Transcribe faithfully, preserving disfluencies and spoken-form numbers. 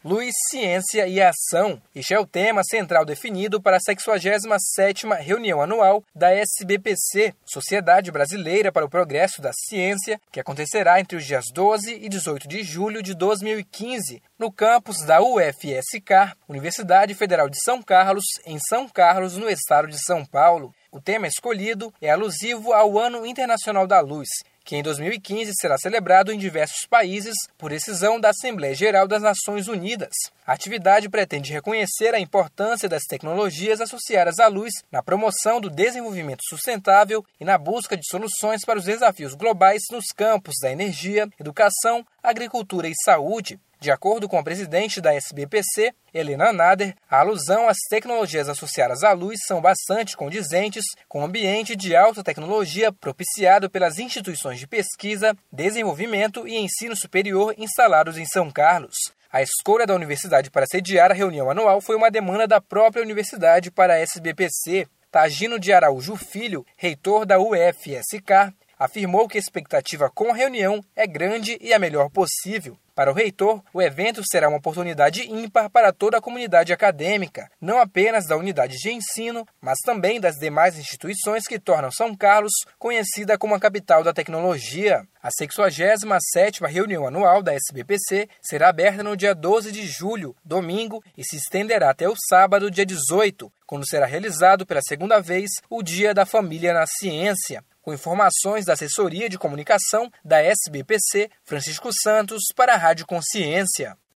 Luz, Ciência e Ação. Este é o tema central definido para a sexagésima sétima reunião anual da S B P C, Sociedade Brasileira para o Progresso da Ciência, que acontecerá entre os dias doze e dezoito de julho de dois mil e quinze, no campus da U F S C, Universidade Federal de São Carlos, em São Carlos, no estado de São Paulo. O tema escolhido é alusivo ao Ano Internacional da Luz, que em dois mil e quinze será celebrado em diversos países por decisão da Assembleia Geral das Nações Unidas. A atividade pretende reconhecer a importância das tecnologias associadas à luz na promoção do desenvolvimento sustentável e na busca de soluções para os desafios globais nos campos da energia, educação, agricultura e saúde. De acordo com a presidente da S B P C, Helena Nader, a alusão às tecnologias associadas à luz são bastante condizentes com o ambiente de alta tecnologia propiciado pelas instituições de pesquisa, desenvolvimento e ensino superior instalados em São Carlos. A escolha da universidade para sediar a reunião anual foi uma demanda da própria universidade para a S B P C. Tagino de Araújo Filho, reitor da U F S C, afirmou que a expectativa com a reunião é grande e a melhor possível. Para o reitor, o evento será uma oportunidade ímpar para toda a comunidade acadêmica, não apenas da unidade de ensino, mas também das demais instituições que tornam São Carlos conhecida como a capital da tecnologia. A sexagésima sétima reunião anual da S B P C será aberta no dia doze de julho, domingo, e se estenderá até o sábado, dia dezoito, quando será realizado pela segunda vez o Dia da Família na Ciência. Com informações da Assessoria de Comunicação da S B P C, Francisco Santos, para a Rádio Consciência.